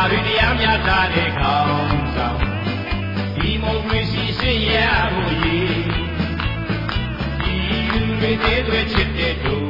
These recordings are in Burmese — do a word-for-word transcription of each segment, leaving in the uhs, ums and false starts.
တွေတရားမျှတတဲ့ခေါင်းဆောင်ဒီမိုကရေစီစင်ရဖို့ရည်ဒီလူတွေသေးသွေးချစ်တဲ့တို့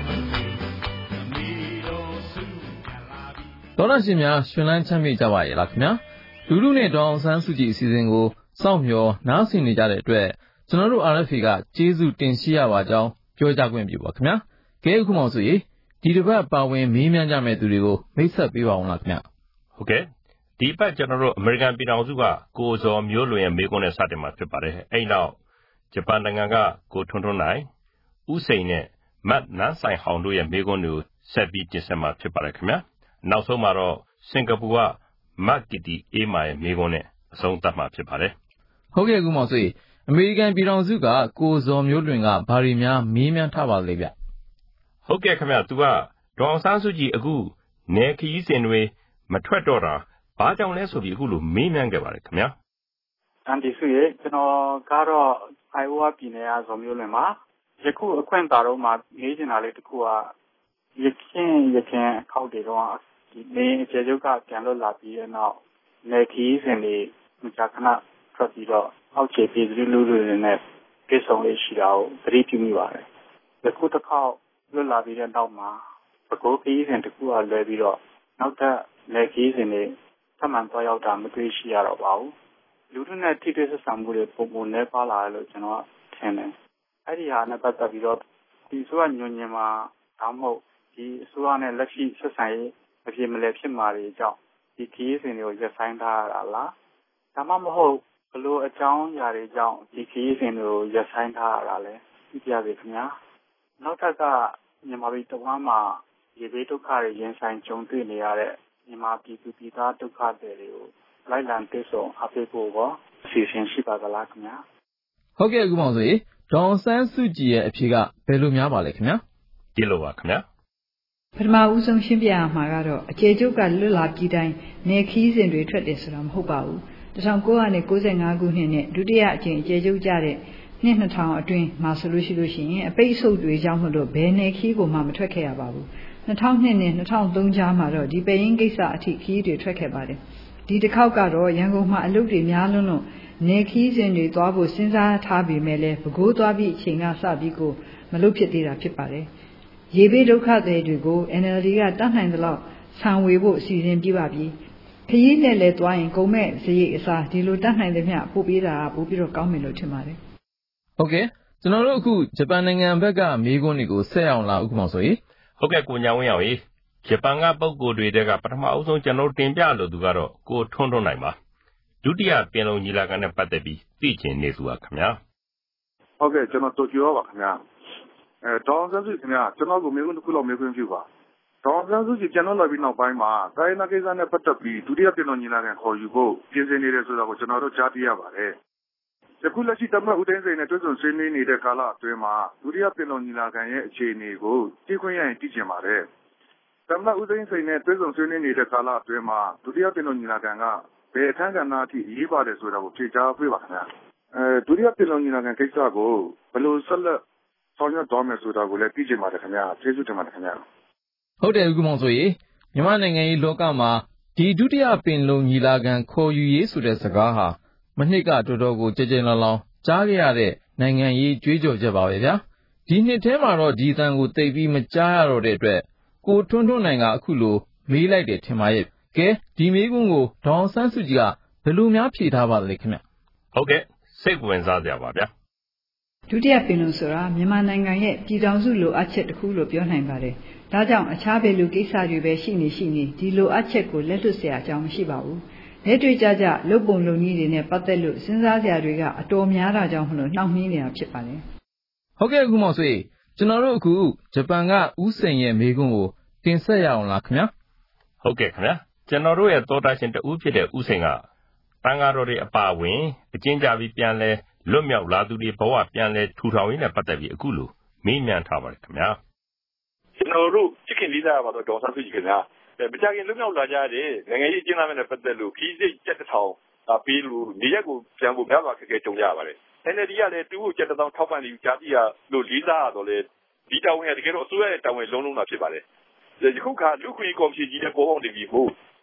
တော်ရရှိများရှင်လန်းချမ်းမြေ့ကြပါရဲ့လားခင်ဗျာလူလူနဲ့ဒေါအောင်ဆန်းစုကြည်အစီအစဉ်ကိုစောင့်မျှော်နားဆင်နေကြတဲ့အတွက်ကျွန်တော်တို့ အာ အက်ဖ် အေ ကကျေးဇူးတင်ရှိရပါကြောင်းပြောကြခွင့်ပြုပါခင်ဗျာကဲအခုမှဆိုရင်ဒီတစ်ပတ်ပါဝင်မေးမြန်းကြမယ့်သူတွေကိုမိတ်ဆက်ပေးပါအောင်လားခင်ဗျာဟုတ်ကဲ့ဒီပတ်ကျွန်တော်တို့အမေရိကန်ပြည်ထောင်စုကကိုဇော်မျိုးလွင်ရဲ့မေးခွန်းနဲ့စတင်မှာဖြစ်ပါတယ်အဲ့နောက်ဂျပန်နိုင်ငံကကိုထွန်းထွန်းနိုင်ဦးစိန်နဲ့မတ်နန်းဆိုင်ဟောင်တို့ရဲ့မေးခွန်းတွေကိုဆက်ပြီးတင်ဆက်မှာဖြစ်ပါတယ်ခင်ဗျာနောက်ဆုံးမှာတော့စင်ကာပူကမတ်ကီတီအေးမာရဲ့မေးခွန်းနဲ့အဆုံးသတ်မှာဖြစ်ပါတယ်ဟုတ်ကဲ့အခုမှဆိုရင်အမေရိကန်ပြည်ထောင်စုကကိုဇော်မျိုးလွင်ကဘာတွေများမေးမြန်းထားပါလဲဗျဟုတ်ကဲ့ခင်ဗျသူကဒေါအောင်ဆန်းစုကြည်အခုနယ်ခရီးစဉ်တွေမထွက်တော့တာဘာကြောင့်လဲဆိုပြီးအခုလိုမေးမြန်းခဲ့ပါတယ်ခင်ဗျာအန်ဒီစုရဲ့ကျွန်တော်ကတော့အိုင်အိုဝါပြည်နယ်ကဇော်မျိုးလွင်ပါယခုအခွင့်အာဏာတော့မှာမေးချင်တာလေးတစ်ခုကရခင်ရခင်အခောက်တွေတော့ဒီနေအခြေချုပ်ကပြန်လွတ်လာပြီးတဲ့နောက်နယ်ခရီးစဉ်တွေမကြာခဏထွက်ပြီးတော့အောက်ခြေပြည်သူလူထုတွေနဲ့ပြေဆုံးလေးရှိတာကိုသတိပြုမိပါတယ်ယခုတစ်ခေါက်လွတ်လာပြီးတဲ့နောက်မှာပကိုးခရီးစဉ်တစ်ခုကလွဲပြီးတော့နောက်ထပ်နယ်ခရီးစဉ်တွေထပ်မံသွားရောက်တာမတွေ့ရှိရတော့ပါဘူးလူထုနဲ့ထိတွေ့ဆက်ဆံမှုတွေပုံပုံနဲ့ပါလာတယ်လို့ကျွန်တော်ထင်တယ်အဲ့ဒီဟာနဲ့ပတ်သက်ပြီးတော့ဒီဆိုကညွန်ညင်မှာဒါမှမဟုတ်ဒီအစိုးရနဲ့လက်ရှိဆက်ဆံရေးအပြည့်မလဲဖြစ်မှာတွေကြောင့်ဒီခရီးစဉ်တွေကိုရပ်ဆိုင်းထားရတာလားဒါမှမဟုတ်ဘလို့အကြောင်းအရာတွေကြောင့်ဒီခရီးစဉ်တွေကိုရပ်ဆိုင်းထားရတာလဲသိကြပါခင်ဗျာနောက်ထပ်ကမြန်မာပြည်တဝမ်းမှာရေဘေးဒုက္ခတွေရင်ဆိုင်ကြုံတွေ့နေရတဲ့မြန်မာပြည်သူပြည်သားဒုက္ခတွေကိုလိုက်လံသိဆုံးအပေးဖို့ကောအစီအစဉ်ရှိပါသလားခင်ဗျာဟုတ်ကဲ့အခုမှဆိုရင်ဒေါအောင်ဆန်းစုကြည်ရဲ့အဖြေကဘယ်လိုများပါလဲခင်ဗျာဒီလိုပါခင်ဗျာပထမဦးဆုံးရှင်းပြရမှာကတော့အကျေကျုပ်ကလွတ်လာပြီးတိုင်းနေခီးစဉ်တွေထွက်တယ်ဆိုတာမဟုတ်ပါဘူး၁၉၉၅ခုနှစ်နဲ့ဒုတိယအကြိမ်အကျေကျုပ်ကြတဲ့နှစ်၂၀၀၀အတွင်းမှာဆိုလို့ရှိလို့ရှိရင်အပိတ်အဆုပ်တွေကြောင့်မလို့ဘယ်နေခီးကိုမှမထွက်ခဲ့ရပါဘူး၂၀၀၂နဲ့၂၀၀၃ကြားမှာတော့ဒီပရင်ကိစ္စအထိခီးတွေထွက်ခဲ့ပါတယ်ဒီတစ်ခေါက်ကတော့ရန်ကုန်မှာအလုပ်တွေများလွန်းလို့နေခီးစဉ်တွေသွားဖို့စဉ်းစားထားပြီးမဲ့လဲပဲခူးသွားပြီးအချိန်ကစပြီးကိုမလုပ်ဖြစ်သေးတာဖြစ်ပါတယ်ရေဘေးဒုက္ခတွေကို အန် အယ် ဒီ ကတတ်နိုင်သလောက်ဆံဝေဖို့အစီအစဉ်ပြပါပြီခရီးနဲ့လဲသွားရင်ကုန်မဲ့စရိတ်အစားဒီလိုတတ်နိုင်သမျှပို့ပေးတာပို့ပြီးတော့ကောင်းမယ်လို့ထင်ပါတယ်ဟုတ်ကဲ့ကျွန်တော်တို့အခုဂျပန်နိုင်ငံဘက်ကမေးခွန်းတွေကိုဆက်အောင်လာအခုမှဆိုရင်ဟုတ်ကဲ့ကိုညာဝင်းအောင်ရေဂျပန်ကပုံကိုယ်တွေတဲကပထမအဦးဆုံးကျွန်တော်တင်ပြလို့သူကတော့ကိုထွန်းထွန်းနိုင်ပါဒုတိယပင်လုံညီလာခံနဲ့ပတ်သက်ပြီးသိချင်နေသူပါခင်ဗျာဟုတ်ကဲ့ကျွန်တော်တိုကျိုပါခင်ဗျာအဲဒေါအောင်ဆန်းစုကြည်ခင်ဗျာကျွန်တော်ကိုမေးခွန်းတစ်ခုလောက်မေးခွင့်ပြုပါဒေါအောင်ဆန်းစုကြည်ပြန်လာပြီးနောက်ပိုင်းမှာတိုင်းနာကိစ္စနဲ့ပတ်သက်ပြီးဒုတိယပင်လုံညီလာခံခေါ်ယူဖို့ပြင်ဆင်နေတယ်ဆိုတာကိုကျွန်တော်တို့ကြားသိရပါတယ်ယခုလက်ရှိတမတ်ဦးသိန်းစိန်နဲ့တွဲဆုံဆွေးနွေးနေတဲ့ကာလအတွင်းမှာဒုတိယပင်လုံညီလာခံရဲ့အခြေအနေကိုသိခွင့်ရရင်သိချင်ပါတယ်တမတ်ဦးသိန်းစိန်နဲ့တွဲဆုံဆွေးနွေးနေတဲ့ကာလအတွင်းမှာဒုတိယပင်လုံညီလာခံကဘယ်အခန်းကဏ္ဍအထိအရေးပါတယ်ဆိုတာကိုဖြေကြားပေးပါခင်ဗျာအဲဒုတိယပင်လုံညီလာခံကိစ္စကိုဘယ်လိုဆက်လက်ဆောင်ရွက်သွားမယ်ဆိုတာကိုလည်းသိချင်ပါတယ်ခင်ဗျာကျေးဇူးတင်ပါတယ်ခင်ဗျာဟုတ်တယ်အခုမှဆိုရင်မြန်မာနိုင်ငံရေးလောကမှာဒီဒုတိယပင်လုံညီလာခံခေါ်ယူရေးဆိုတဲ့စကားဟာမနှစ်ကတော်တော်ကိုကြဲကြဲလောင်လောင်ကြားခဲ့ရတဲ့နိုင်ငံရေးကြွေးကြော်ချက်ပါပဲဗျာဒီနှစ်ထဲမှာတော့ဒီအတန်ကိုသိပ်ပြီးမကြားရတော့တဲ့အတွက်ကိုထွန်းထွန်းနိုင်ကအခုလိုမေးလိုက်တယ်ထင်ပါရဲ့ကဲဒီမေးခွန်းကိုဒေါအောင်ဆန်းစုကြည်ကဘယ်လိုများဖြေထားပါလဲခင်ဗျဟုတ်ကဲ့စိတ်ဝင်စားစရာပါဗျာဒုတိယပင်လုံဆိုတာမြန်မာနိုင်ငံရဲ့ပြည်ထောင်စုလိုအပ်ချက်တစ်ခုလို့ပြောနိုင်ပါတယ်ဒါကြောင့်အခြားဘယ်လိုကိစ္စတွေပဲရှိနေရှိနေဒီလိုအပ်ချက်ကိုလက်လွတ်เสียအကြောင်းမရှိပါဘူးလက်တွေ့ကြကြလုတ်ပုံလုံနည်းတွေနဲ့ပတ်သက်လို့စဉ်းစားစရာတွေကအတော်များတာကြောင့်မလို့နှောင့်နှေးနေတာဖြစ်ပါတယ်ဟုတ်ကဲ့အခုမှဆွေကျွန်တော်တို့အခုဂျပန်ကဦးစိန်ရဲ့မေးခွန်းကိုတင်ဆက်ရအောင်လားခင်ဗျာဟုတ်ကဲ့ခင်ဗျာကျွန်တော်တို့ရဲ့သောတာရှင်တဦးဖြစ်တဲ့ဦးစိန်ကတန်ဃာတော်တွေအပါအဝင်အကျဉ်းချပြီးပြန်လဲလွတ်မြောက်လာသူတွေဘဝပြန်လဲထူထောင်ရင်းနဲ့ပတ်သက်ပြီးအခုလိုမေးမြန်းထားပါတယ်ခင်ဗျာကျွန်တော်တို့ချစ်ခင်လေးစားရပါတော့ဒေါ်ဆန်းစုကြည်ခင်ဗျာမကြခင်လွတ်မြောက်လာကြတဲ့နိုင်ငံရေးအကျဉ်းသားတွေနဲ့ပတ်သက်လို့ခီးစိတ်ကြက်တစ်ထောင်ပေးလို့နေရက်ကိုပြန်ဖို့များစွာခက်ခဲကြုံရပါတယ် အန် အယ် ဒီ ကလည်းသူ့ကိုကြက်တစ်ထောင်ထောက်ပံ့ပြီးကြားသိရလို့လေးစားရတော့လေဒီတာဝန်ကတကယ်တော့အစိုးရရဲ့တာဝန်လုံးလုံးတာဖြစ်ပါတယ်ယခုခါလူခွင့်ကော်မရှင်ကြီးလည်းပေါ်ပေါက်နေပြီမို့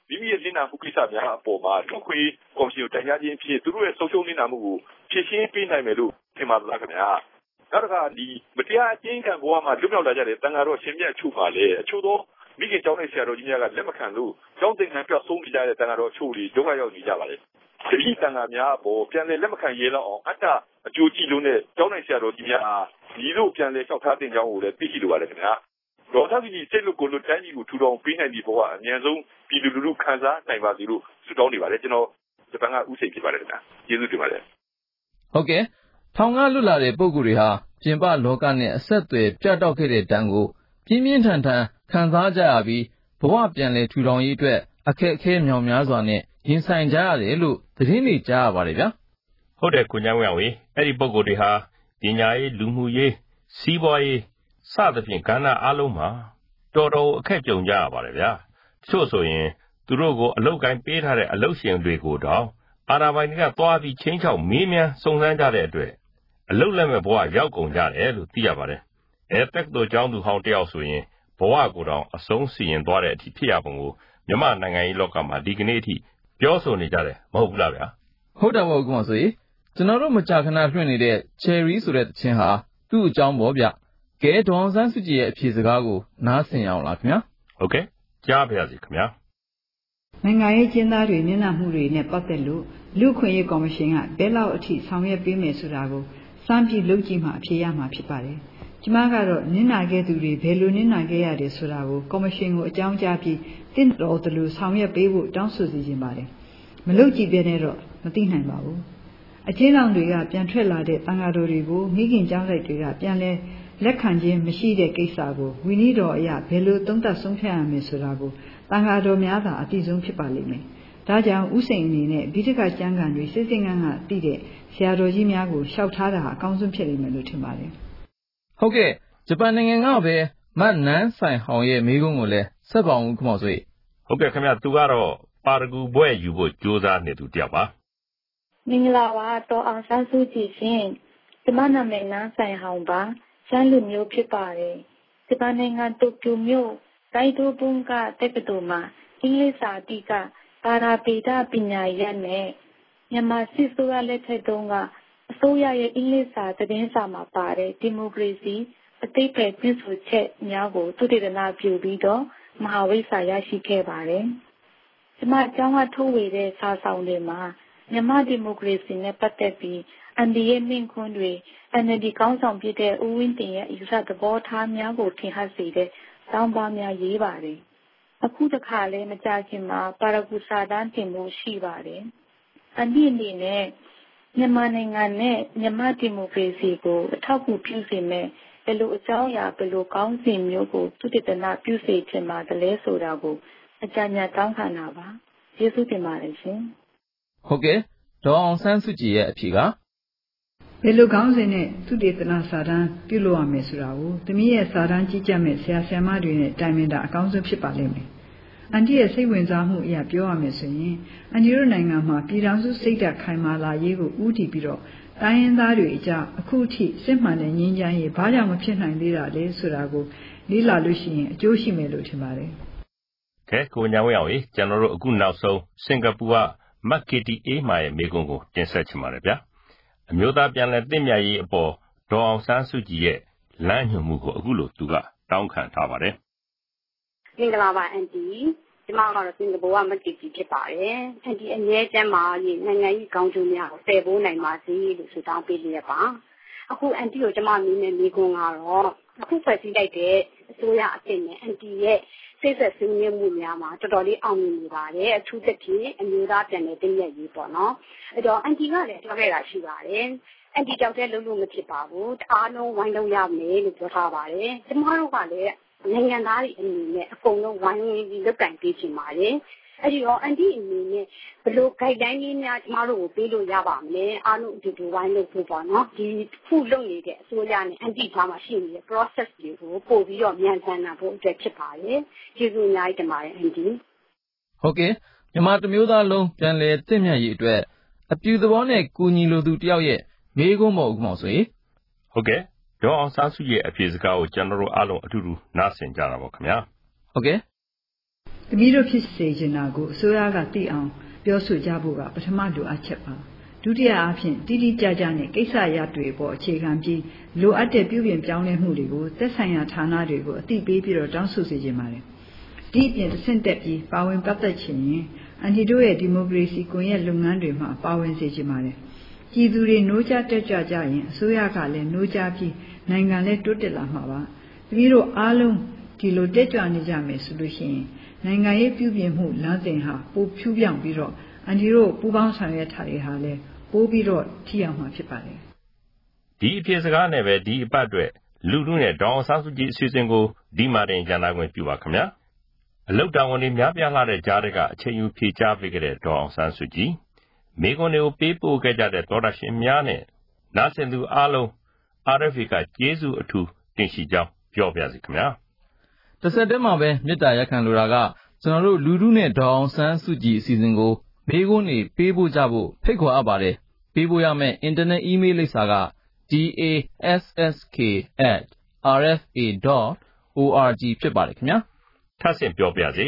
မိမိရဲ့လင်းနာမှုကိစ္စများအပေါ်မှာလူခွေကော်မရှင်ကိုတိုင်ကြားခြင်းဖြစ်သူတို့ရဲ့ဆုံးရှုံးလင်းနာမှုကိုဖြည့်ရှင်းပေးနိုင်မယ်လို့ထင်ပါသလားခင်ဗျာနောက်တစ်ခါဒီမတရားအကျဉ်းခံဘဝမှာလွတ်မြောက်လာကြတဲ့တန်ဃာတော်ရှင်မြတ်အချို့ပါလေအချို့သောမိခင်ကျောင်းနဲ့ဆရာတော်ကြီးများကလက်မခံလို့ကျောင်းသင်္ကန်းပြောက်ဆုံးနေကြတဲ့တန်ဃာတော်အချို့တွေဒုက္ခရောက်နေကြပါလေဒီတန်ဃာများအပေါ်ပြန်လည်လက်မခံရဲလောက်အောင်အတ္တအကျိုးကြည့်လို့နဲ့ကျောင်းနဲ့ဆရာတော်ကြီးများအားဒီလိုပြန်လည်လျှောက်ထားတင်ကြောင်းကိုလည်းသိရှိလိုပါတယ်ခင်ဗျာဒေါ်သားကြီးစိတ်လို့ကိုယ်လို့တိုင်းပြည်ကိုထူထောင်ပေးနိုင်ဒီဘဝအမြန်ဆုံးပြည်သူလူထုခံစားနိုင်ပါစေလို့ဆုတောင်းနေပါတယ်ကျွန်တော်ဂျပန်ကဥစိတ်ဖြစ်ပါတယ်ခင်ဗျာကျေးဇူးတင်ပါတယ်ဟုတ်ကဲ့ထောင်ကလွတ်လာတဲ့ပုဂ္ဂိုလ်တွေဟာပြင်ပလောကနဲ့အဆက်အသွယ်ပြတ်တောက်ခဲ့တဲ့တန်ကိုပြင်းပြင်းထန်ထန်ခံစားကြရပြီးဘဝပြန်လည်ထူထောင်ရေးအတွက်အခက်အခဲမြောင်များစွာနဲ့ရင်ဆိုင်ကြရတယ်လို့သတင်းတွေကြားရပါတယ်ဗျာဟုတ်တယ်ကိုညောင်ဝေအောင်အဲ့ဒီပုဂ္ဂိုလ်တွေဟာပညာရေးလူမှုရေးစီးပွားရေးစသဖြင့်ကဏ္ဍအားလုံးမှာတော်တော်အခက်ကြုံကြရပါတယ်ဗျာတချို့ဆိုရင်သူတို့ကိုအလုပ်ကိုင်းပေးထားတဲ့အလုပ်ရှင်တွေကိုတော့အာဏာပိုင်တွေကသွားပြီးချင်းချောက်မေးမြန်းစုံစမ်းကြတဲ့အတွက်အလုပ်လက်မဲ့ဘဝရောက်ကုန်ကြတယ်လို့သိရပါတယ်အဲတက်တော်ကျောင်းသူဟောင်းတယောက်ဆိုရင်ဘဝကိုတောင်အဆုံးစီရင်သွားတဲ့အထိဖြစ်ရပုံကိုမြန်မာနိုင်ငံရေးလောကမှာဒီကနေ့အထိပြောဆိုနေကြတယ်မဟုတ်ဘူးလားဗျာဟုတ်တယ်ဟုတ်ကဲ့ဆိုရင်ကျွန်တော်တို့မကြာခဏလွှင့်နေတဲ့ Cherry ဆိုတဲ့သချင်းဟာသူ့အကြောင်းပေါ့ဗျကဲဒေါ်စန်းစုကြည်ရဲ့အဖြေစကားကိုနားဆင်အောင်လားခင်ဗျာဟုတ်ကဲ့ကြားပါရစေခင်ဗျာနိုင်ငံရေးကျင်းသားတွေမျက်နှာမှုတွေနဲ့ပတ်သက်လို့လူခွင့်ရေးကော်မရှင်ကဘယ်လောက်အထိဆောင်ရွက်ပေးမယ်ဆိုတာကိုစမ်းပြီးလုပ်ကြည့်မှအဖြေရမှာဖြစ်ပါတယ်။ကျမကတော့နင်းနာခဲ့သူတွေဘယ်လိုနင်းနာခဲ့ရတယ်ဆိုတာကိုကော်မရှင်ကိုအကြောင်းကြားပြီးတင့်တော်တယ်လို့ဆောင်ရွက်ပေးဖို့တောင်းဆိုစီခြင်းပါတယ်။မလုပ်ကြည့်ပြတဲ့တော့မသိနိုင်ပါဘူး။အကျဉ်းထောင်တွေကပြန်ထွက်လာတဲ့တန်ဃာတော်တွေကိုမိခင်ကျောင်းလိုက်တွေကပြန်လဲလက်ခံခြင်းမရှိတဲ့ကိစ္စကိုဝိနည်းတော်အရဘယ်လိုသုံးသပ်ဆုံးဖြတ်ရမလဲဆိုတာကိုတန်ဃာတော်များသာအသိဆုံးဖြစ်ပါလိမ့်မယ်။ဒါကြောင့်ဥစိန်အနေနဲ့ဗိဓကကျမ်းဂန်တွေစစ်စစ်ငန်းကတည်တဲ့ဆရာတော်ကြီးများကိုလျှောက်ထားတာဟာအကောင်းဆုံးဖြစ်လိမ့်မယ်လို့ထင်ပါတယ်။ဟုတ်ကဲ့ဂျပန်နိုင်ငံကပဲမတ်နန်းဆိုင်ဟောင်ရဲ့မိကုံးကိုလည်းဆက်ပါအောင်ခမောက်ဆွေဟုတ်ကဲ့ခင်ဗျသူကတော့ပါရဂူဘွဲ့ယူဖို့ကြိုးစားနေသူတယောက်ပါမင်္ဂလာပါတော်အောင်ဆန်းစုကြည်ရှင်ဂျပန်နာမည်နန်းဆိုင်ဟောင်ပါရှမ်းလူမျိုးဖြစ်ပါတယ်ဂျပန်နိုင်ငံတိုကျိုမြို့တိုင်းတိုဘုံကတက္ကသိုလ်မှာအင်္ဂလိပ်စာတိကပါရာပေဒပညာရပ်နဲ့မြန်မာစစ်ဆိုရလက်ထက်တုန်းကအစိုးရရဲ့အင်္ဂလိပ်စာသတင်းစာမှာပါတဲ့ဒီမိုကရေစီအသိပ္ပယ်ပြုစုချက်များကိုသုတေသနပြုပြီးတော့မဟာဝိဇ္ဇာရရှိခဲ့ပါတယ်။ဒီမှာကျောင်းကထုတ်ဝေတဲ့စာဆောင်တွေမှာမြန်မာဒီမိုကရေစီနဲ့ပတ်သက်ပြီးအန်ဒီရဲ့မင်းခွန်းတွေ အန်အယ်လ်ဒီ ကောင်းဆောင်ဖြစ်တဲ့ဦးဝင်းတင်ရဲ့အယူဆသဘောထားများကိုထင်ဟပ်စေတဲ့တောင်းပါများရေးပါတယ်။အခုတခါလဲမကြခင်မှာပါရဂူစာတမ်းတင်မှုရှိပါတယ်။အန်ဒီအနေနဲ့မြန်မာနိုင်ငံနဲ့မြန်မာဒီမိုကရေစီကိုအထောက်အကူပြုစေမယ်ဘယ်လိုအကြောင်းအရာဘယ်လိုကောင်းစဉ်မျိုးကိုသုတေသနပြုစေချင်ပါတယ်လဲဆိုတာကိုအကြံဉာဏ်တောင်းခံတာပါ။ကျေးဇူးတင်ပါတယ်ရှင်။ဟုတ်ကဲ့ဒေါ်အောင်ဆန်းစုကြည်ရဲ့အဖြေကဘယ်လိုကောင်းစဉ်နဲ့သုတေသနစာတမ်းပြုလုပ်ရမယ်ဆိုတာကိုသမီးရဲ့စာတမ်းကြီးကြပ်မဲ့ဆရာဆရာမတွေနဲ့တိုင်ပင်တာအကောင်းဆုံးဖြစ်ပါလိမ့်မယ်။အန်တီရဲ့စိတ်ဝင်စားမှုအရာပြောရမယ်ဆိုရင်အန်တီတို့နိုင်ငံမှာပြည်ထောင်စုစိတ်ဓာတ်ခိုင်မာလာရေးကိုဦးတည်ပြီးတော့တိုင်းရင်းသားတွေအကြအခုထိစစ်မှန်တဲ့ငြိမ်းချမ်းရေးဘာကြောင့်မဖြစ်နိုင်သေးတာလဲဆိုတာကိုလေ့လာလို့ရှိရင်အကျိုးရှိမယ်လို့ထင်ပါတယ်။ကဲကိုညာဝင်းအောင်ကြီးကျွန်တော်တို့အခုနောက်ဆုံးစင်ကာပူကမက်ကီတီအေးမာရဲ့မိကုံကိုတင်ဆက်ချင်ပါတယ်ဗျာ။အမျိုးသားပြန်လည်တင့်မြတ်ရေးအပေါ်ဒေါ်အောင်ဆန်းစုကြည်ရဲ့လမ်းညွှန်မှုကိုအခုလိုသူကတောင်းခံထားပါတယ်။မင်္ဂလာပါအန်တီဒီမှာကတော့စင်ကာပူကမက်ကီတီဖြစ်ပါတယ်။အန်တီအမြဲတမ်းမှာနိုင်ငံရေးကောင်းကျိုးများကိုတည်ဖို့နိုင်ပါစေလို့ဆုတောင်းပေးရပါ။အခုအန်တီကိုကျွန်မမင်းနဲ့မိကုံကတော့အခုဖွဲ့စည်းလိုက်တဲ့အစိုးရအဖြစ်နဲ့အန်တီရဲ့စိတ်ဆက်ဆင်းရဲမှုများမှာတော်တော်လေးအောင်မြင်နေပါတယ်အထူးသဖြင့်အမျိုးသားပြန်လည်တည်မြဲရေးပေါ့နော်အဲ့တော့အန်တီကလည်းပြောခဲ့တာရှိပါတယ်အန်တီကြောက်တဲ့လုံးလုံးမဖြစ်ပါဘူးအားလုံးဝိုင်းလုံးရမယ်လို့ပြောထားပါတယ်ကျမတို့ကလည်းနိုင်ငံသားတွေအနေနဲ့အကုန်လုံးဝိုင်းဝန်းပြီးလုပ်ကင်ပေးချင်ပါတယ်အဲ့ဒီတော့အန်တီအနေနဲ့ဘယ်လို guideline လေးများကျမတို့ကိုပေးလို့ရပါမလဲအားလုံးအတူတူဝိုင်းလုပ်ဖို့ပေါ့နော်ဒီခုလုပ်နေတဲ့အစိုးရနဲ့အန်တီသားမှာရှိနေတဲ့ process တွေကိုပို့ပြီးတော့မြန်ဆန်လာဖို့အတွက်ဖြစ်ပါတယ်ကျေးဇူးအများကြီးတင်ပါတယ်အန်တီဟုတ်ကဲ့မြန်မာတမျိုးသားလုံးပြန်လည်တင့်မြတ်ရေးအတွက်အပြုသဘောနဲ့ကူညီလိုသူတယောက်ရဲ့မေးခွန်းမဟုတ်ဘူးဆိုရင်ဟုတ်ကဲ့ဒေါ်အောင်ဆန်းစုရဲ့အဖြေစကားကိုကျွန်တော်တို့အားလုံးအတူတူနားဆင်ကြတာပေါ့ခင်ဗျာဟုတ်ကဲ့သမီးတို့ဖြစ်စေချင်တာကိုအစိုးရကသိအောင်ပြောဆိုကြဖို့ကပထမလိုအပ်ချက်ပါဒုတိယအားဖြင့်တိတိကျကျနဲ့ကိစ္စရပ်တွေပေါ်အခြေခံပြီးလိုအပ်တဲ့ပြုပြင်ပြောင်းလဲမှုတွေကိုသက်ဆိုင်ရာဌာနတွေကိုအသိပေးပြီးတော့တောင်းဆိုစေချင်ပါတယ်ဒီအပြင်တစ်ဆင့်တက်ပြီးပါဝင်ပတ်သက်ချင်ရင်အန်တီတို့ရဲ့ဒီမိုကရေစီကွန်ရက်လုပ်ငန်းတွေမှာပါဝင်စေချင်ပါတယ်ပြည်သူတွေနှိုးကြတက်ကြကြရင်အစိုးရကလည်းနှိုးကြပြီးနိုင်ငံလည်းတိုးတက်လာမှာပါသမီးတို့အားလုံးဒီလိုတက်ကြွနေကြမယ်ဆိုလို့ရှိရင်နိုင်ငံရေးပြုပြင်မှုလမ်းစဉ်ဟာပိုဖြူးပြောင်းပြီးတော့အန်တီတို့ပူးပေါင်းဆောင်ရွက်ထားတဲ့ဟာလည်းပိုးပြီးတော့ထိရောက်မှာဖြစ်ပါတယ်ဒီအဖြစ်စကားနဲ့ပဲဒီအပတ်အတွက်လူထုနဲ့ဒေါအောင်ဆန်းစုကြည်အစီအစဉ်ကိုဒီမှာတင်ကြံလာခွင့်ပြုပါခင်ဗျာအလုတ်တောင်ဝင်များပြားလာတဲ့ကြားတွေကအချိန်ယူဖြေချပေးခဲ့တဲ့ဒေါအောင်ဆန်းစုကြည်မိကွန်းတွေကိုပေးပို့ခဲ့ကြတဲ့သောတာရှင်များနဲ့နားဆင်သူအားလုံး R F A ကကျေးဇူးအထူးတင်ရှိကြောင်းပြောပြစီခင်ဗျာတစ်ဆက်တည်းမှာပဲမေတ္တာရက်ခံလိုတာကကျွန်တော်တို့လူထုနဲ့ဒေါအောင်ဆန်းစုကြည်အစီအစဉ်ကိုမေးခွန်းတွေပေးဖို့ကြဖို့ဖိတ်ခေါ်အပ်ပါတယ်ပေးဖို့ရမယ့်အင်တာနက်အီးမေးလ်လိပ်စာက dasask at r f a dot org ဖြစ်ပါတယ်ခင်ဗျာထပ်ဆင့်ပြောပြစီ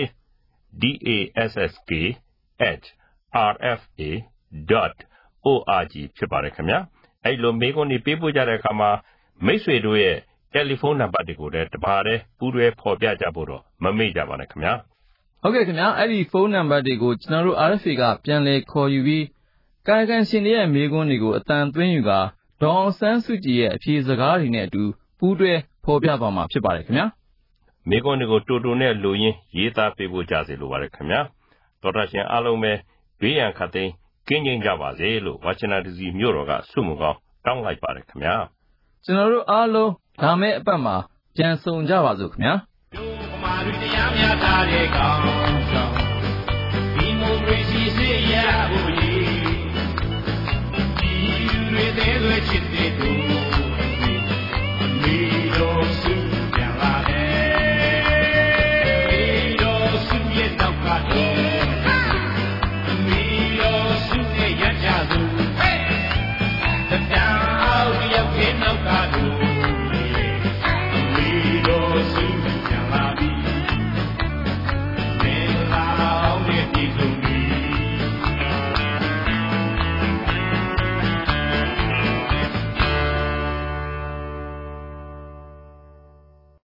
dasask at r f a dot org ဖြစ်ပါတယ်ခင်ဗျာအဲ့လိုမေးခွန်းတွေပေးဖို့ကြတဲ့အခါမှာမိတ်ဆွေတို့ရဲ့တယ်လီဖုန်းနံပါတ်တွေကိုလည်းတပါးတည်းပူးတွဲဖော်ပြကြဖို့တော့မမေ့ကြပါနဲ့ခင်ဗျာဟုတ်ကဲ့ခင်ဗျာအဲ့ဒီဖုန်းနံပါတ်တွေကိုကျွန်တော်တို့ R F A ကပြန်လည်ခေါ်ယူပြီးကာယကံရှင်တွေရဲ့မေးခွန်းတွေကိုအတန်သွင်းယူကာဒေါအောင်ဆန်းစုကြည်ရဲ့အဖြေစကားတွေနဲ့အတူပူးတွဲဖော်ပြသွားမှာဖြစ်ပါတယ်ခင်ဗျာမေးခွန်းတွေကိုတူတူနဲ့လူရင်းရေးသားပေးဖို့ကြစေလိုပါတယ်ခင်ဗျာတော်တော်ရှင်အားလုံးပဲဘေးရန်ခတ်သိမ်းကင်းကျင်းကြပါစေလို့ဝါရှင်တန်ဒီစီမြို့တော်ကဆုမွန်ကောင်းတောင်းလိုက်ပါတယ်ခင်ဗျာကျွန်တော်တို့အားလုံးဒါမဲ့အပတ်မှာပြန်ဆုံကြပါစို့ခင်ဗျာတို့ဗမာလူတရားများသားတဲ့ကောင်ဆောင်